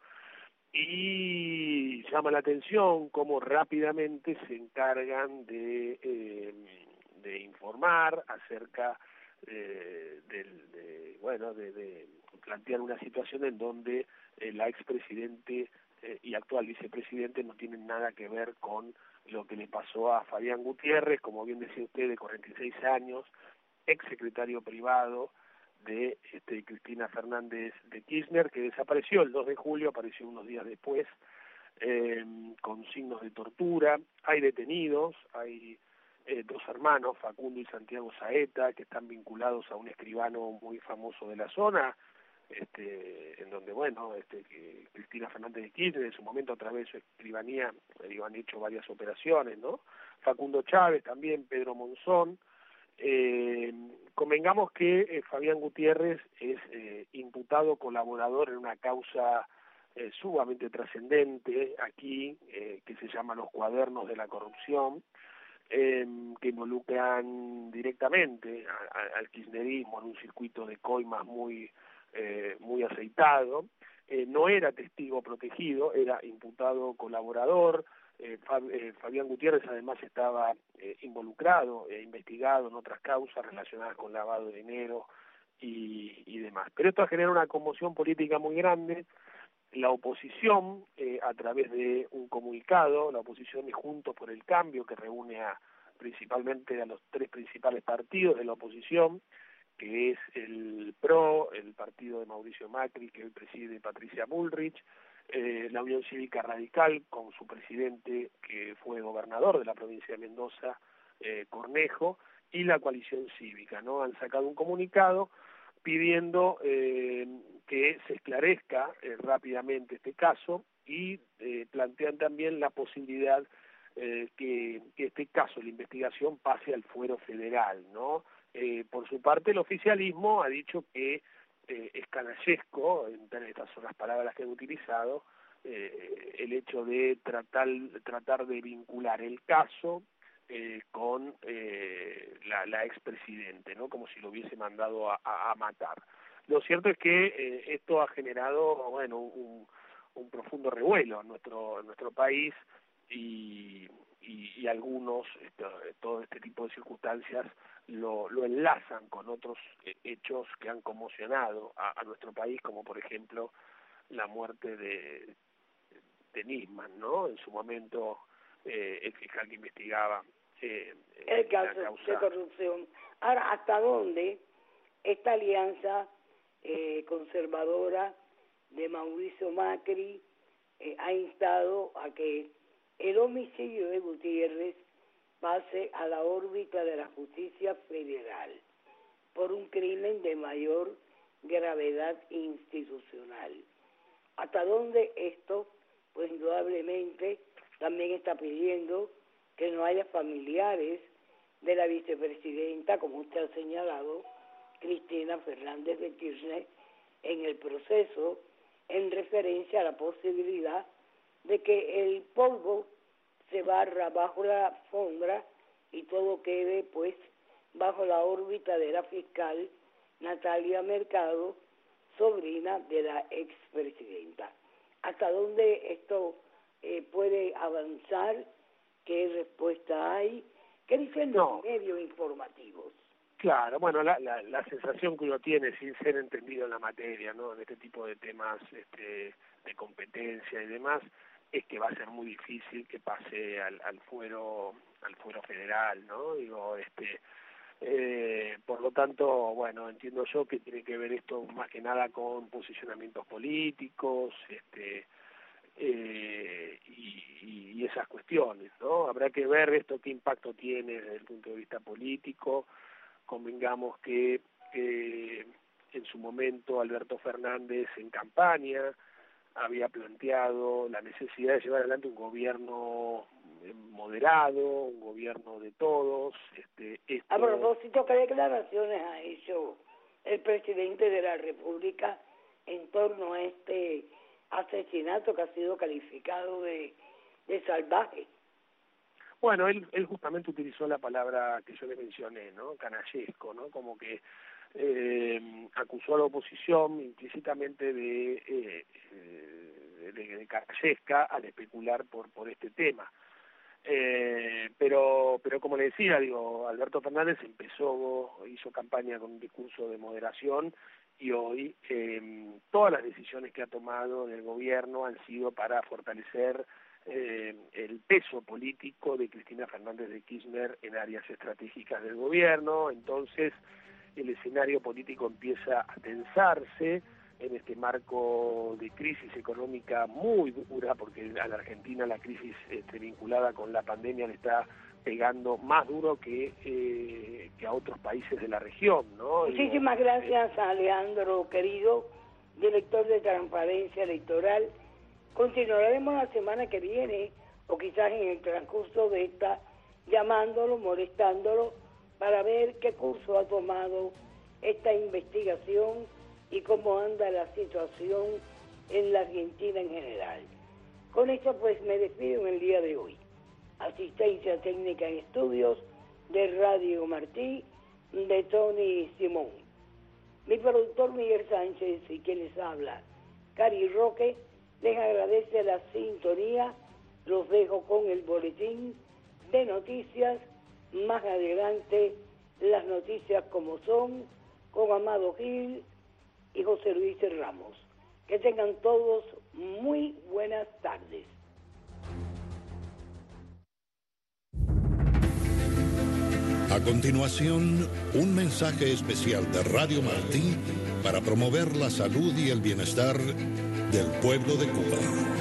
y llama la atención cómo rápidamente se encargan de, eh, de informar acerca eh, del, de, bueno, de, de plantear una situación en donde eh, la expresidente eh, y actual vicepresidente no tienen nada que ver con lo que le pasó a Fabián Gutiérrez, como bien decía usted, de cuarenta y seis años, ex secretario privado de este, Cristina Fernández de Kirchner, que desapareció el dos de julio, apareció unos días después, eh, con signos de tortura. Hay detenidos, hay eh, dos hermanos, Facundo y Santiago Saeta, que están vinculados a un escribano muy famoso de la zona, este, en donde, bueno, este, que Cristina Fernández de Kirchner en su momento a través de su escribanía eh, han hecho varias operaciones, ¿no? Facundo Chávez también, Pedro Monzón. Eh, convengamos que eh, Fabián Gutiérrez es eh, imputado colaborador en una causa eh, sumamente trascendente aquí, eh, que se llama Los Cuadernos de la Corrupción, eh, que involucran directamente a, a, al kirchnerismo en un circuito de coimas muy, eh, muy aceitado. Eh, no era testigo protegido, era imputado colaborador. Eh, Fab, eh, Fabián Gutiérrez además estaba eh, involucrado e investigado en otras causas relacionadas con lavado de dinero y, y demás. Pero esto ha generado una conmoción política muy grande. La oposición, eh, a través de un comunicado, la oposición es Juntos por el Cambio, que reúne a, principalmente a los tres principales partidos de la oposición, que es el P R O, el partido de Mauricio Macri, que hoy preside Patricia Bullrich, Eh, la Unión Cívica Radical, con su presidente que fue gobernador de la provincia de Mendoza, eh, Cornejo, y la coalición cívica, ¿no? Han sacado un comunicado pidiendo eh, que se esclarezca eh, rápidamente este caso, y eh, plantean también la posibilidad eh, que, que este caso, la investigación, pase al fuero federal, ¿no? Eh, por su parte, el oficialismo ha dicho que Eh, es canallesco, estas son las palabras que han utilizado, eh, el hecho de tratar tratar de vincular el caso eh, con eh, la, la expresidente, ¿no? Como si lo hubiese mandado a, a, a matar. Lo cierto es que eh, esto ha generado, bueno, un, un profundo revuelo en nuestro en nuestro país, y, y, y algunos, esto, todo este tipo de circunstancias lo, lo enlazan con otros eh, hechos que han conmocionado a, a nuestro país, como por ejemplo la muerte de, de Nisman, ¿no? En su momento eh, el fiscal que investigaba eh, el caso la causa de corrupción. Ahora, ¿hasta dónde esta alianza eh, conservadora de Mauricio Macri eh, ha instado a que el homicidio de Gutiérrez pase a la órbita de la justicia federal por un crimen de mayor gravedad institucional? ¿Hasta dónde esto, pues indudablemente, también está pidiendo que no haya familiares de la vicepresidenta, como usted ha señalado, Cristina Fernández de Kirchner, en el proceso, en referencia a la posibilidad de que el polvo se barra bajo la alfombra y todo quede pues bajo la órbita de la fiscal Natalia Mercado, sobrina de la expresidenta? ¿Hasta dónde esto eh, puede avanzar? ¿Qué respuesta hay? ¿Qué dicen los no. medios informativos? Claro, bueno, la, la, la sensación que uno tiene sin ser entendido en la materia, ¿no? En este tipo de temas este, de competencia y demás, es que va a ser muy difícil que pase al, al fuero al fuero federal, ¿no? Digo, este, eh, por lo tanto, bueno, entiendo yo que tiene que ver esto más que nada con posicionamientos políticos, este, eh, y, y esas cuestiones, ¿no? Habrá que ver esto qué impacto tiene desde el punto de vista político. Convengamos que eh, en su momento Alberto Fernández en campaña había planteado la necesidad de llevar adelante un gobierno moderado, un gobierno de todos. Este, esto... A propósito, ¿qué declaraciones ha hecho el presidente de la República en torno a este asesinato que ha sido calificado de, de salvaje? Bueno, él, él justamente utilizó la palabra que yo le mencioné, ¿no? Canallesco, ¿no? Como que eh, acusó a la oposición implícitamente de, eh, de, de, de canallesca al especular por, por este tema. Eh, pero pero como le decía, digo, Alberto Fernández empezó, hizo campaña con un discurso de moderación y hoy eh, todas las decisiones que ha tomado el gobierno han sido para fortalecer eh, el peso político de Cristina Fernández de Kirchner en áreas estratégicas del gobierno. Entonces el escenario político empieza a tensarse en este marco de crisis económica muy dura, porque a la Argentina la crisis este, vinculada con la pandemia le está pegando más duro que, eh, que a otros países de la región, ¿no? Muchísimas gracias a Alejandro, querido, director de Transparencia Electoral. Continuaremos la semana que viene, o quizás en el transcurso de esta, llamándolo, molestándolo, para ver qué curso ha tomado esta investigación y cómo anda la situación en la Argentina en general. Con esto pues me despido en el día de hoy. Asistencia técnica en estudios de Radio Martí, de Tony Simón. Mi productor Miguel Sánchez y quien les habla, Cari Roque, les agradece la sintonía. Los dejo con el boletín de noticias. Más adelante las noticias como son, con Amado Gil y José Luis Ramos. Que tengan todos muy buenas tardes. A continuación, un mensaje especial de Radio Martí para promover la salud y el bienestar del pueblo de Cuba.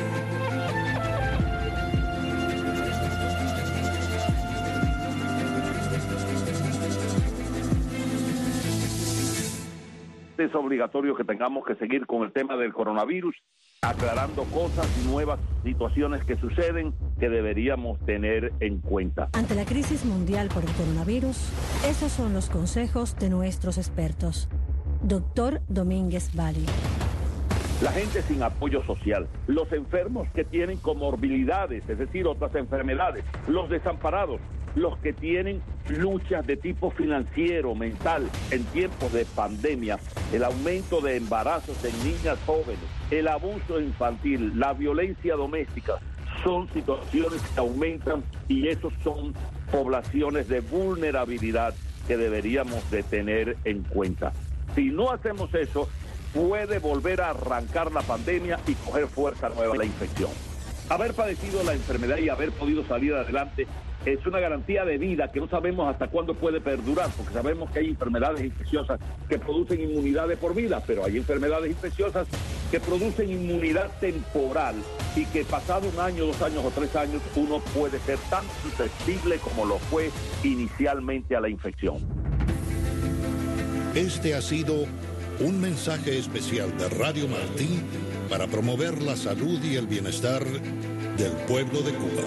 Es obligatorio que tengamos que seguir con el tema del coronavirus, aclarando cosas, nuevas situaciones que suceden que deberíamos tener en cuenta. Ante la crisis mundial por el coronavirus, esos son los consejos de nuestros expertos. Doctor Domínguez Bali. La gente sin apoyo social, los enfermos que tienen comorbilidades, es decir, otras enfermedades, los desamparados, los que tienen luchas de tipo financiero, mental, en tiempos de pandemia, el aumento de embarazos en niñas jóvenes, el abuso infantil, la violencia doméstica, son situaciones que aumentan y esos son poblaciones de vulnerabilidad que deberíamos de tener en cuenta. Si no hacemos eso, puede volver a arrancar la pandemia y coger fuerza nueva la infección. Haber padecido la enfermedad y haber podido salir adelante es una garantía de vida que no sabemos hasta cuándo puede perdurar, porque sabemos que hay enfermedades infecciosas que producen inmunidad de por vida, pero hay enfermedades infecciosas que producen inmunidad temporal y que pasado un año, dos años o tres años uno puede ser tan susceptible como lo fue inicialmente a la infección. Este ha sido un mensaje especial de Radio Martí para promover la salud y el bienestar del pueblo de Cuba.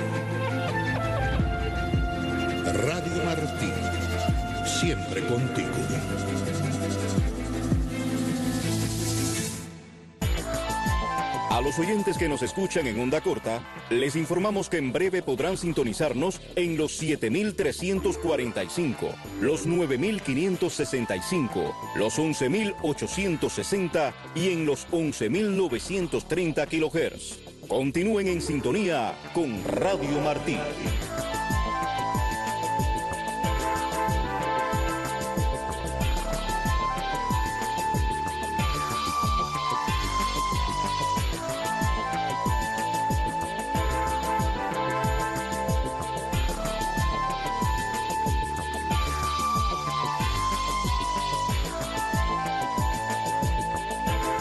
Radio Martí, siempre contigo. A los oyentes que nos escuchan en onda corta, les informamos que en breve podrán sintonizarnos en los siete mil trescientos cuarenta y cinco, los nueve mil quinientos sesenta y cinco, los once mil ochocientos sesenta y en los once mil novecientos treinta kilohertz. Continúen en sintonía con Radio Martí.